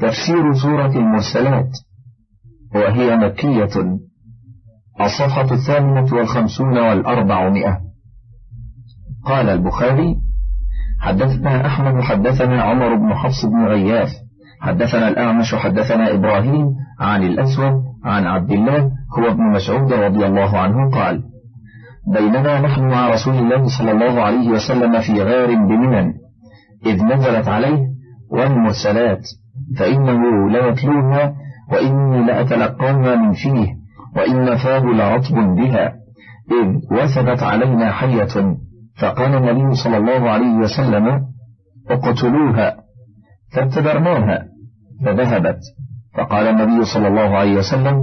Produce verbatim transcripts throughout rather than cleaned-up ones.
تفسير سورة المرسلات، وهي مكية. الصفحة الثامنة والخمسون والأربعمائة. قال البخاري: حدثنا أحمد حدثنا عمر بن حفص بن غياث حدثنا الأعمش حدثنا إبراهيم عن الأسود عن عبد الله هو ابن مسعود رضي الله عنه قال: بينما نحن مع رسول الله صلى الله عليه وسلم في غار بمنى إذ نزلت عليه والمرسلات فإنه ليتلوها وإني لأتلقاها من فيه وإن فاه لرطب بها، إذ وثبت علينا حية فقال النبي صلى الله عليه وسلم: اقتلوها، فاتبعناها فذهبت، فقال النبي صلى الله عليه وسلم: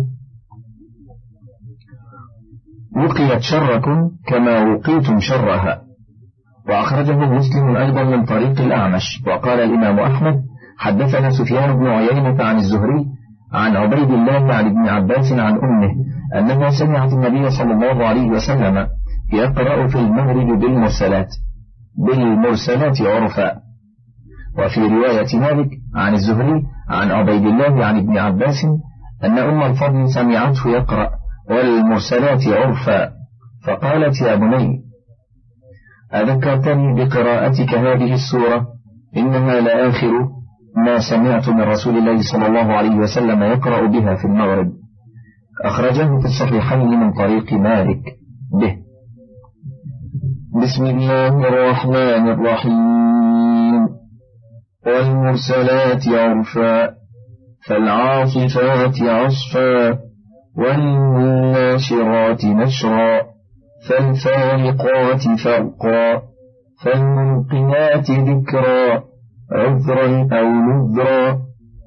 وقيت شركم كما وقيتم شرها. وأخرجه مسلم أيضا من طريق الأعمش. وقال الإمام أحمد: حدثنا سفيان بن عيينة عن الزهري عن عبيد الله عن ابن عباس عن أمه أنها سمعت النبي صلى الله عليه وسلم يقرأ في المغرب بالمرسلات بالمرسلات عرفا. وفي رواية مالك عن الزهري عن عبيد الله عن ابن عباس أن أم الفضل سمعته يقرأ والمرسلات عرفا، فقالت: يا بني، أذكرتني بقراءتك هذه السورة، إنها لآخر ما سمعت من رسول الله صلى الله عليه وسلم يقرأ بها في المغرب. أخرجه في الصحيحين من طريق مالك به. بسم الله الرحمن الرحيم. والمرسلات عرفا فالعاصفات عصفا والناشرات نشرا فالفارقات فرقا فالملقيات ذكرا عذرا أو نذرا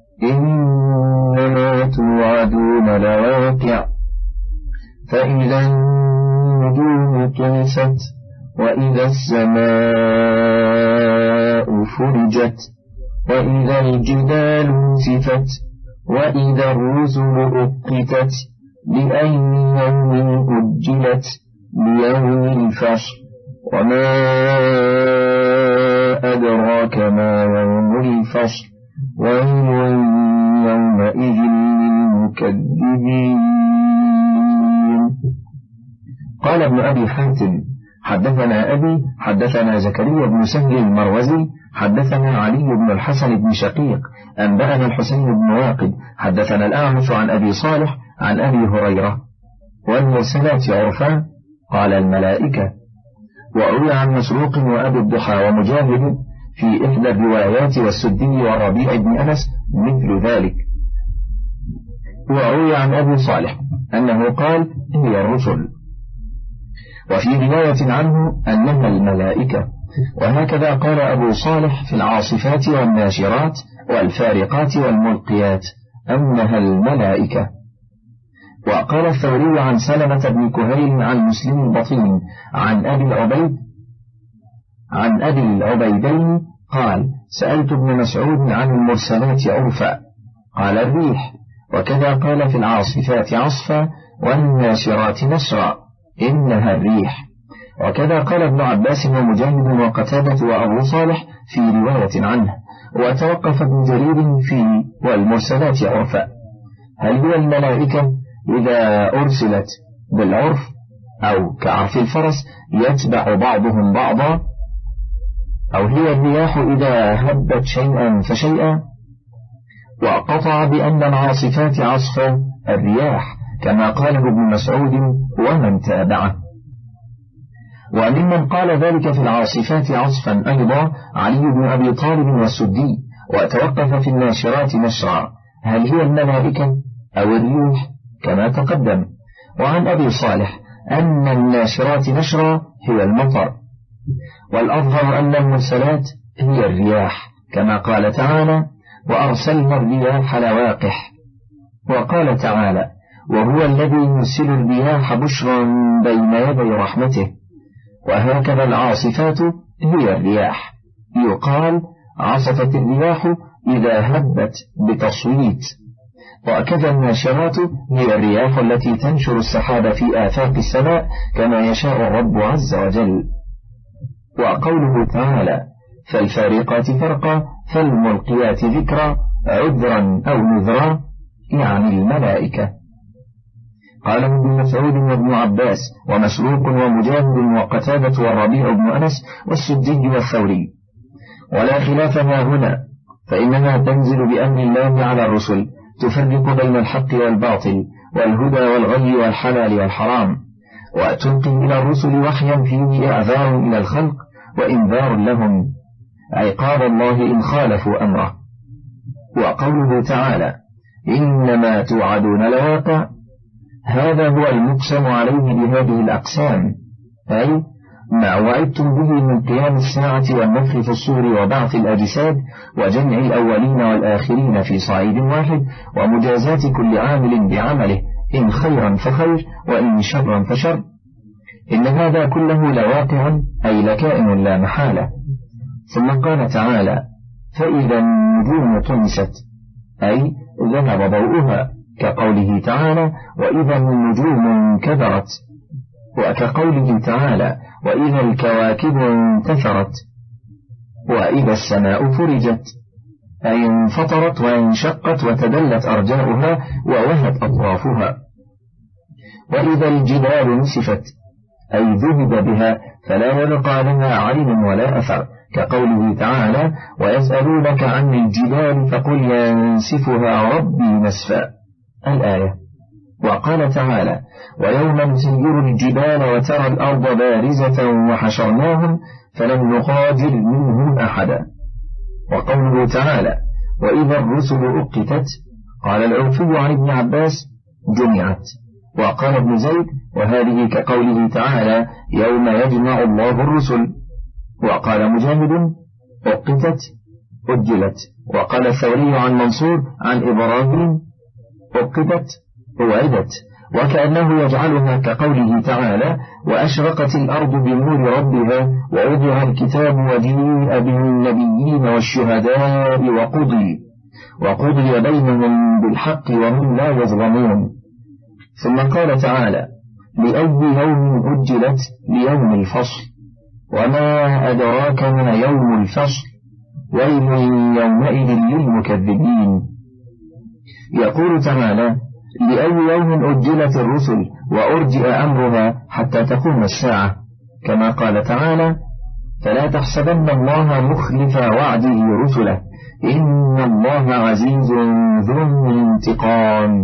إنما توعدون لواقع فإذا النجوم طمست وإذا السماء فرجت وإذا الجبال نسفت وإذا الرسل أقتت لأي يوم أجلت ليوم الفصل وما أدراك ما يوم الفصل ويل يومئذ للمكذبين. قال ابن أبي حاتم: حدثنا أبي حدثنا زكريا بن سهل المروزي حدثنا علي بن الحسن بن شقيق أنبأنا الحسين بن واقد حدثنا الأعمش عن أبي صالح عن أبي هريرة. والمرسلات عرفا قال الملائكة. وأروي عن مسروق وأبي الضحى ومجاهد في إحدى الروايات والسدي والربيع بن أنس مثل ذلك. وأروي عن أبي صالح أنه قال: هي الرسل. وفي رواية عنه أنها الملائكة. وهكذا قال أبو صالح في العاصفات والناشرات والفارقات والملقيات أنها الملائكة. وقال الثوري عن سلمة بن كهيل عن مسلم البطين عن أبي العبيد عن أبي العبيدين قال: سألت ابن مسعود عن المرسلات عرفا قال: الريح. وكذا قال في العاصفات عصفا والناشرات نشرا إنها الريح. وكذا قال ابن عباس ومجاهد وقتادة وأبو صالح في رواية عنه. وتوقف ابن جرير في والمرسلات عرفا. هل هي الملائكة إذا أرسلت بالعرف أو كعرف الفرس يتبع بعضهم بعضا، أو هي الرياح إذا هبت شيئا فشيئا؟ وقطع بأن العاصفات عصفا الرياح كما قاله ابن مسعود ومن تابعه. وممن قال ذلك في العاصفات عصفا أيضا علي بن أبي طالب والسدي. وتوقف في الناشرات نشرا. هل هي الملائكة أو الريح كما تقدم. وعن أبي صالح أن الناشرات نشرا هي المطر. والأظهر أن المرسلات هي الرياح كما قال تعالى: وأرسلنا الرياح لواقح. وقال تعالى: وهو الذي يرسل الرياح بشرا بين يدي رحمته. وهكذا العاصفات هي الرياح. يقال: عصفت الرياح إذا هبت بتصويت. وكذا الناشرات هي الرياح التي تنشر السحاب في آفاق السماء كما يشاء الرب عز وجل. وقوله تعالى: فالفارقات فرقا فالملقيات ذكرا عذرا أو نذرا يعني الملائكة. قال ابن مسعود وابن عباس ومسروق ومجاهد وقتادة والربيع بن أنس والسدي والثوري. ولا خلاف ما هنا، فإنها تنزل بأمر الله على الرسل، تفرق بين الحق والباطل والهدى والغي والحلال والحرام، وتلقي إلى الرسل وحيا فيه إعذار إلى الخلق وإنذار لهم عقاب الله إن خالفوا أمره. وقوله تعالى إنما توعدون لواقع، هذا هو المقسم عليه بهذه الأقسام، أي ما وعدتم به من قيام الساعة والنفخ في الصور وبعث الأجساد وجمع الأولين والآخرين في صعيد واحد ومجازاة كل عامل بعمله إن خيرا فخير وإن شرا فشر، إن هذا كله لواقع أي لكائن لا محالة. ثم قال تعالى فإذا النجوم طمست، أي ذهب ضوءها، كقوله تعالى وإذا النجوم انكدرت، وكقوله تعالى وإذا الكواكب انتثرت، وإذا السماء فرجت، أي انفطرت وانشقت وتدلت أرجاؤها ووهت أطرافها، وإذا الجبال نسفت، أي ذهب بها فلا يبقى لها عين ولا أثر، كقوله تعالى ويسألونك عن الجبال فقل ينسفها ربي نسفا الآية. وقال تعالى ويوم نسير الجبال وترى الأرض بارزة وحشرناهم فلم نغادر منهم أحدا. وقوله تعالى وإذا الرسل أقتت، قال العوفي عن ابن عباس جمعت، وقال ابن زيد وهذه كقوله تعالى يوم يجمع الله الرسل، وقال مجاهد أقتت أجلت، وقال الثوري عن منصور عن إبراهيم أقتت أوعدت، وكأنه يجعلها كقوله تعالى وأشرقت الأرض بنور ربها ووضع الكتاب وجيء بالنبيين والشهداء وقضي وقضي بينهم بالحق وهم لا يظلمون. ثم قال تعالى لأي يوم أجلت ليوم الفصل، وما أدراك ما يوم الفصل، ويل يومئذ للمكذبين. يقول تعالى لأي يوم أجلت الرسل وأرجئ أمرها حتى تقوم الساعة، كما قال تعالى فلا تحسبن الله مخلف وعده رسله إن الله عزيز ذو انتقام.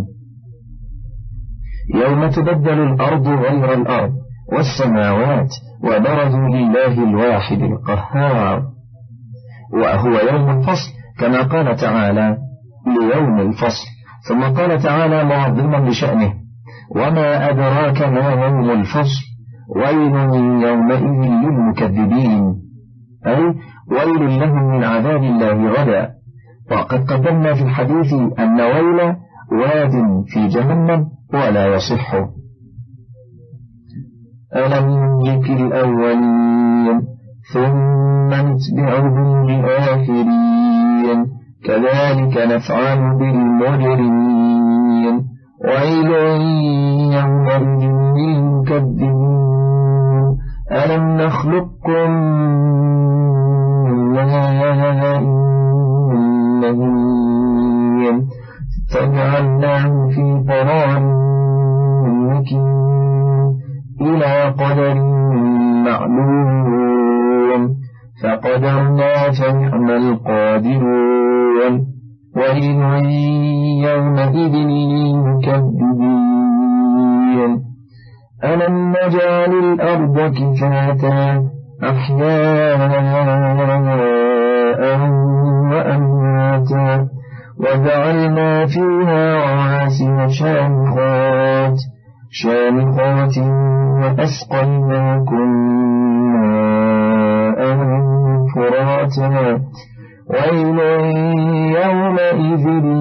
يوم تبدل الأرض غير الأرض والسماوات وبرزوا لله الواحد القهار، وهو يوم الفصل كما قال تعالى ليوم الفصل. ثم قال تعالى معظما لشأنه وما أدراك ما يوم الفصل، ويل يومئذ للمكذبين، أي ويل لهم من عذاب الله غدا. وقد قدمنا في الحديث أن ويل واد في جهنم ولا يصح. ألم يهلك الأولين ثم نتبعهم الآخرين كذلك نفعل بالمجرمين ويل يومئذ للمكذبين. ألم نخلقكم من ماء مهين فجعلناه في قرار مكين إلى قدر معلوم فقدرنا فنعم القادرون ويل يومئذ للمكذبين. ألم نجعل الأرض كفاتا أحياء وأمواتا وجعلنا فيها رواسي شامخات شامخات وأسقيناكم ماء فراتا ويل يومئذ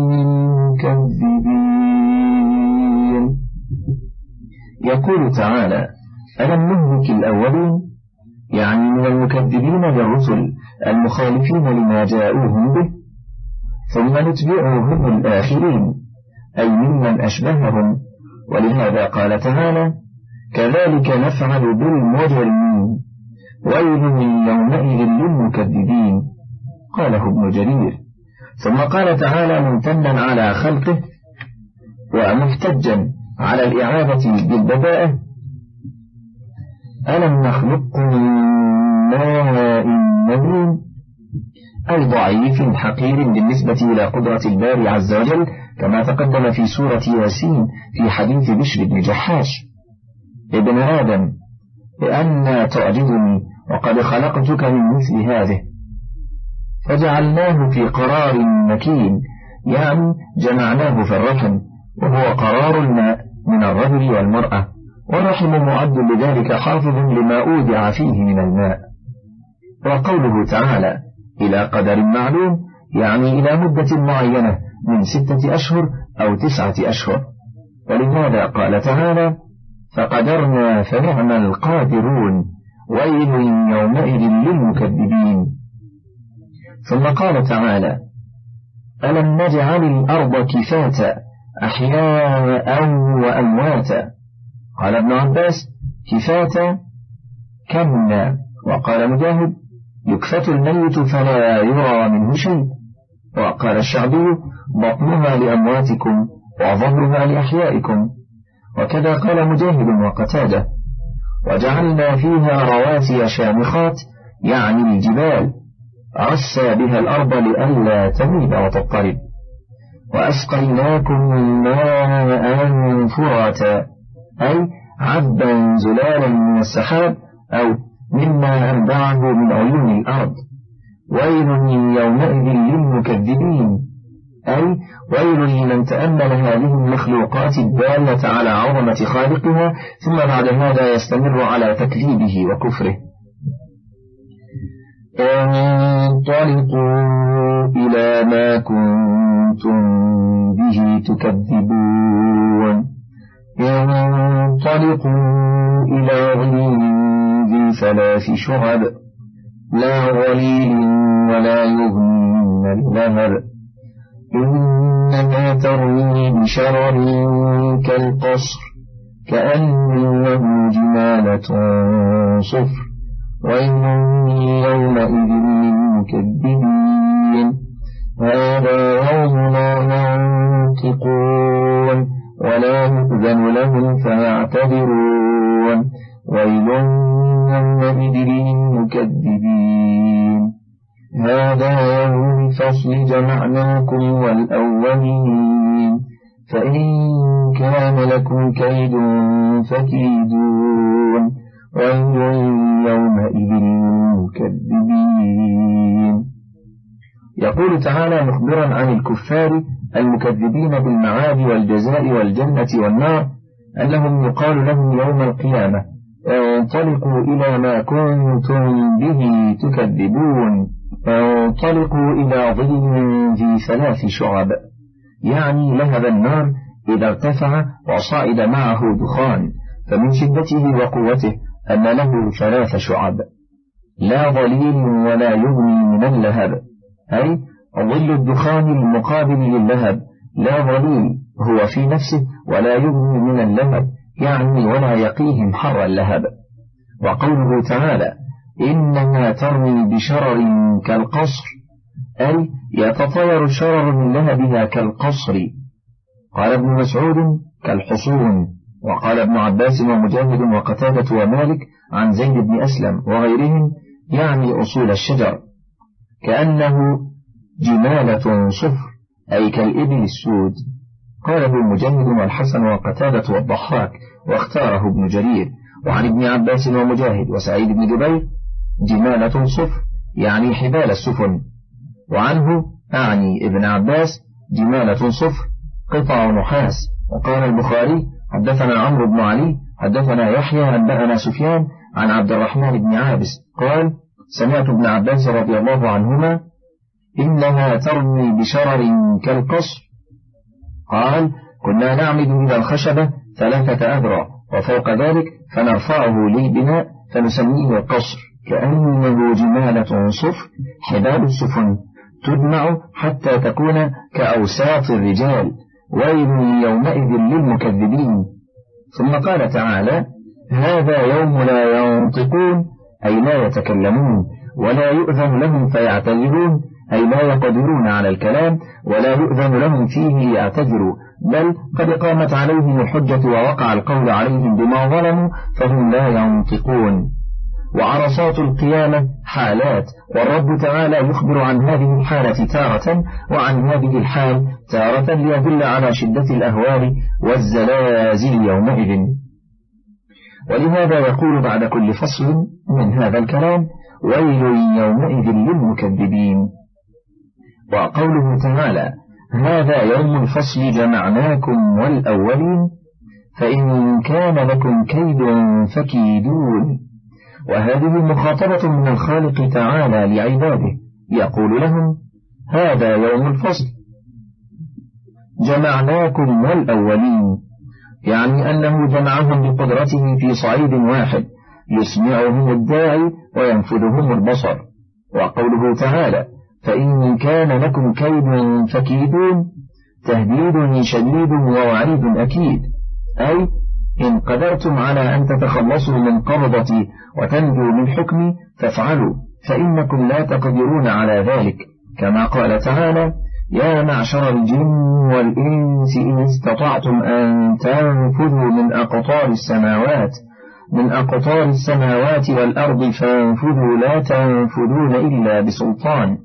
للمكذبين. يقول تعالى ألم نهلك الأولين، يعني من المكذبين للرسل المخالفين لما جاءوهم به، ثم نتبعهم الآخرين أي ممن أشبههم، ولهذا قال تعالى كذلك نفعل بالمجرمين ويل يومئذ للمكذبين. قاله ابن جرير. ثم قال تعالى ممتنا على خلقه ومحتجا على الإعادة بالبداءة: ألم نخلقكم من ماء مهين، أي ضعيف حقير بالنسبة إلى قدرة الباري عز وجل، كما تقدم في سورة ياسين في حديث بشر بن جحاش: ابن آدم لأن تعجبني وقد خلقتك من مثل هذه. فجعلناه في قرار مكين، يعني جمعناه في الرحم، وهو قرار الماء من الرجل والمرأة، والرحم معد لذلك حافظ لما أودع فيه من الماء. وقوله تعالى إلى قدر معلوم، يعني إلى مدة معينة من ستة أشهر أو تسعة أشهر. ولهذا قال تعالى: فقدرنا فنعم القادرون، ويل يومئذ للمكذبين. ثم قال تعالى: ألم نجعل الأرض كفاتا أحياء وأمواتا. قال ابن عباس: كفاتا كمنا. وقال مجاهد: يكفت الميت فلا يرى منه شيء. وقال الشعبي: بطنها لأمواتكم وظهرها لأحيائكم. وكذا قال مجاهد وقتادة: وجعلنا فيها رواسي شامخات، يعني الجبال، عسى بها الأرض لئلا تميد وتضطرب. وأسقيناكم ماء فراتا، أي عذبا زلالا من السحاب أو مما أنبعه من عيون الأرض. ويل يومئذ للمكذبين، أي ويل لمن تأمل هذه المخلوقات الدالة على عظمة خالقها ثم بعد هذا يستمر على تكذيبه وكفره. انطلقوا إلى ما كنتم به تكذبون. انطلقوا إلى ظل ذي ثلاث شعب، لا ظليل ولا يغني من اللهب، إنما ترمي بشرر كالقصر، كأنه جمالة صفر، ويل يومئذ للمكذبين. هذا يوم لا ينطقون ولا يؤذن لهم فيعتذرون، ويل يومئذ للمكذبين. هذا يوم الفصل جمعناكم والأولين، فإن كان لكم كيد فكيدون، ويل يومئذ للمكذبين. يقول تعالى مخبرا عن الكفار المكذبين بالمعاد والجزاء والجنة والنار أنهم يقال لهم يوم القيامة: انطلقوا إلى ما كنتم به تكذبون، انطلقوا إلى ظل ذي ثلاث شعب، يعني لهب النار إذا ارتفع وصعد معه دخان، فمن شدته وقوته أن له ثلاث شعب، لا ظليل ولا يغني من اللهب، أي ظل الدخان المقابل للهب، لا ظليل هو في نفسه ولا يغني من اللهب، يعني ولا يقيهم حر اللهب. وقوله تعالى: إنها ترمي بشرر كالقصر، أي يتطاير الشرر من لهبها كالقصر. قال ابن مسعود: كالحصون. وقال ابن عباس ومجاهد وقتادة ومالك عن زيد بن أسلم وغيرهم يعني أصول الشجر، كأنه جمالة صفر، أي كالإبل السود. قاله مجاهد والحسن وقتادة والضحاك، واختاره ابن جرير. وعن ابن عباس ومجاهد وسعيد بن جبير: جمالة صفر، يعني حبال السفن. وعنه أعني ابن عباس: جمالة صفر، قطع نحاس. وقال البخاري: حدثنا عمرو بن علي حدثنا يحيى أنبأنا سفيان عن عبد الرحمن بن عابس قال: سمعت ابن عباس رضي الله عنهما: إنها ترمي بشرر كالقصر. قال: كنا نعمد إلى الخشبة ثلاثة أذرع وفوق ذلك فنرفعه للبناء فنسميه القصر، كأنه جمالة صفر، حبال السفن تجمع حتى تكون كأوساط الرجال، ويل يومئذ للمكذبين. ثم قال تعالى: هذا يوم لا ينطقون، أي لا يتكلمون، ولا يؤذن لهم فيعتذرون، أي لا يقدرون على الكلام ولا يؤذن لهم فيه ليعتذروا، بل قد قامت عليهم الحجة ووقع القول عليهم بما ظلموا فهم لا ينطقون. وعرصات القيامة حالات، والرب تعالى يخبر عن هذه الحالة تارة وعن هذه الحال تارة ليدل على شدة الأهوال والزلازل يومئذ. ولهذا يقول بعد كل فصل من هذا الكلام: ويل يومئذ للمكذبين. وقوله تعالى: هذا يوم الفصل جمعناكم والأولين فإن كان لكم كيد فكيدون. وهذه مخاطبة من الخالق تعالى لعباده، يقول لهم: هذا يوم الفصل جمعناكم والأولين، يعني أنه جمعهم بقدرته في صعيد واحد يسمعهم الداعي وينفذهم البصر. وقوله تعالى: فإن كان لكم كيد فكيدون، تهديد شديد ووعيد أكيد، أي إن قدرتم على أن تتخلصوا من قبضتي وتنجوا من حكمي فافعلوا، فإنكم لا تقدرون على ذلك، كما قال تعالى: يا معشر الجن والإنس إن استطعتم أن تنفذوا من أقطار السماوات من أقطار السماوات والأرض فانفذوا لا تنفذون إلا بسلطان.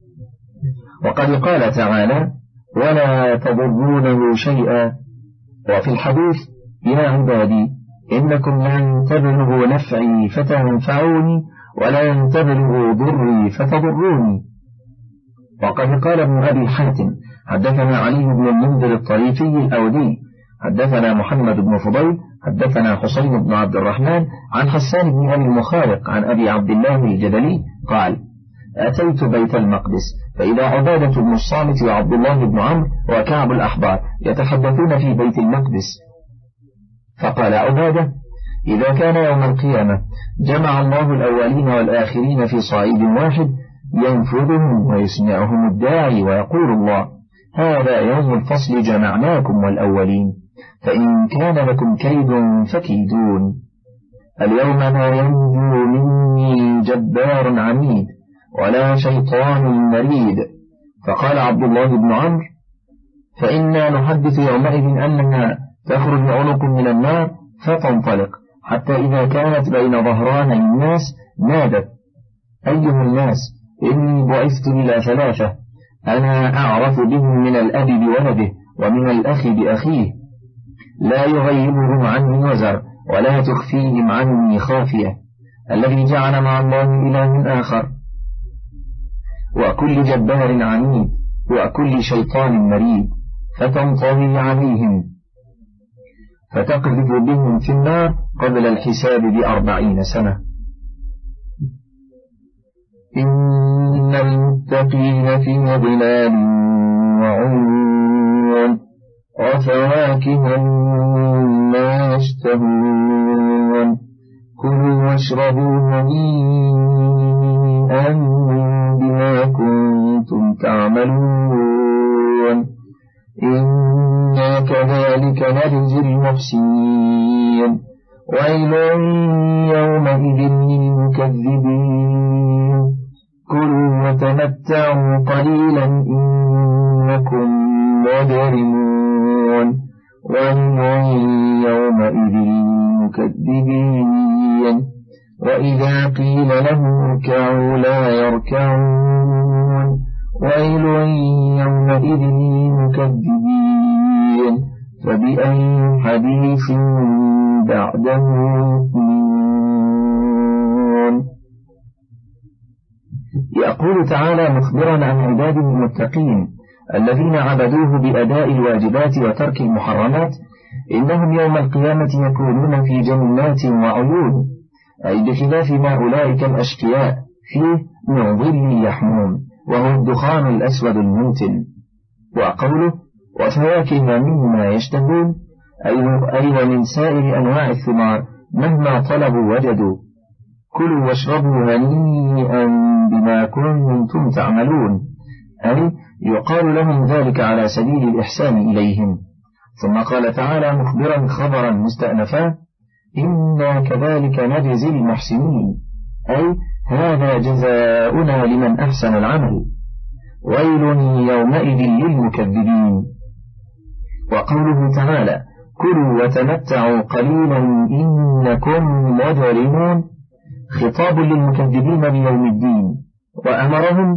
وقد قال تعالى: ولا تضرونه شيئا. وفي الحديث: يا عبادي إنكم لن تبلغوا نفعي فتنفعوني ولن تبلغوا ضري فتضروني. وقد قال ابن أبي حاتم: حدثنا علي بن المنذر الطريفي الأودي حدثنا محمد بن فضيل حدثنا حسين بن عبد الرحمن عن حسان بن أبي المخارق عن أبي عبد الله الجبلي قال: أتيت بيت المقدس فإذا عبادة بن الصامت وعبد الله بن عمرو وكعب الأحبار يتحدثون في بيت المقدس، فقال عبادة: إذا كان يوم القيامة جمع الله الأولين والآخرين في صعيد واحد ينفذهم ويسمعهم الداعي ويقول الله: هذا يوم الفصل جمعناكم والأولين فإن كان لكم كيد فكيدون. اليوم لا ينجو مني جبار عنيد ولا شيطان مريد. فقال عبد الله بن عمرو: فإنا نحدث يومئذ أنها تخرج عنق من النار فتنطلق حتى إذا كانت بين ظهراني الناس نادت: أيها الناس إني بعثت إلى ثلاثة، أنا أعرف بهم من الأب بولده ومن الأخ بأخيه، لا يغيبهم عني وزر ولا تخفيهم عني خافية، الذي جعل مع الله إله آخر، وكل جبار عنيد وكل شيطان مريد، فتنطوي عليهم فتقذف بهم في النار قبل الحساب بأربعين سنة. إن المتقين في ظلال وعيون وفواكه مما يشتهون، كلوا واشربوا هنيئا بما كنتم تعملون، إنا كذلك نجزي المحسنين، ويل يومئذ للمكذبين، كلوا وتمتعوا قليلا إنكم مجرمون، ويل يومئذ للمكذبين، وإذا قيل لهم اركعوا لا يركعون، ويل يومئذ للمكذبين، فبأي حديث بعده يؤمنون. يقول تعالى مخبرا عن عباده المتقين الذين عبدوه بأداء الواجبات وترك المحرمات: إنهم يوم القيامة يكونون في جنات وعيون، أي بخلاف ما أولئك الأشقياء فيه من ظل يحموم وهو الدخان الأسود المنتن. وقوله وفواكه مما يشتهون، أي ومن سائر أنواع الثمار مهما طلبوا وجدوا، كلوا واشربوا هنيئا بما كنتم تعملون، أي يقال لهم ذلك على سبيل الإحسان إليهم. ثم قال تعالى مخبرا خبرا مستأنفا: إنا كذلك نجزي المحسنين، أي هذا جزاؤنا لمن أحسن العمل. ويل يومئذ للمكذبين. وقوله تعالى كلوا وتمتعوا قليلا إنكم مجرمون خطاب للمكذبين بيوم الدين، وأمرهم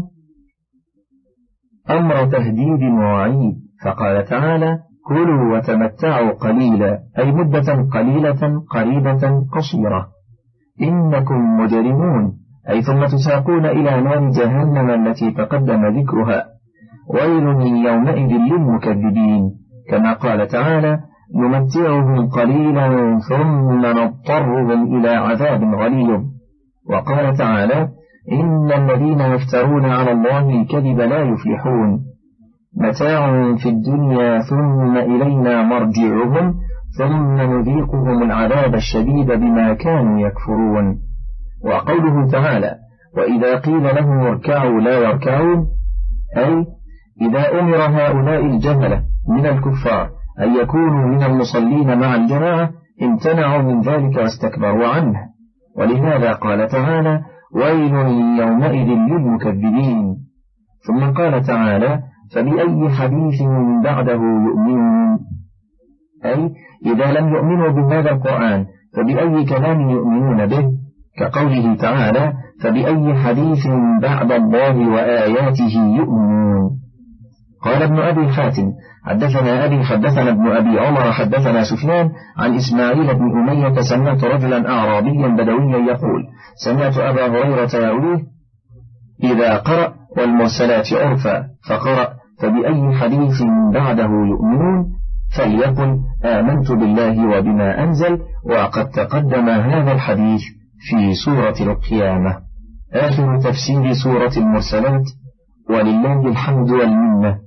أمر تهديد ووعيد، فقال تعالى كلوا وتمتعوا قليلا أي مدة قليلة قريبة قصيرة، إنكم مجرمون أي ثم تساقون إلى نار جهنم التي تقدم ذكرها، ويل يومئذ للمكذبين، كما قال تعالى نمتعهم قليلا ثم نضطرهم إلى عذاب غليظ. وقال تعالى إن الذين يفترون على الله الكذب لا يفلحون، متاع في الدنيا ثم إلينا مرجعهم ثم نذيقهم العذاب الشديد بما كانوا يكفرون. وقوله تعالى وإذا قيل لهم اركعوا لا يركعون، أي إذا أمر هؤلاء الجهلة من الكفار أن يكونوا من المصلين مع الجماعة امتنعوا من ذلك واستكبروا عنه، ولهذا قال تعالى ويل يومئذ للمكذبين. ثم قال تعالى فبأي حديث بعده يؤمنون، أي إذا لم يؤمنوا بهذا القرآن فبأي كلام يؤمنون به، كقوله تعالى فبأي حديث بعد الله وآياته يؤمنون. قال ابن أبي حاتم حدثنا أبي حدثنا ابن أبي عمر حدثنا سفيان عن إسماعيل بن أمية سمعت رجلا أعرابيا بدويا يقول سمعت أبا هريرة يرويه إذا قرأ والمرسلات عرفا فقرأ فبأي حديث بعده يؤمنون فليقل آمنت بالله وبما أنزل، وقد تقدم هذا الحديث في سورة القيامة. آخر تفسير سورة المرسلات، ولله الحمد والمنة.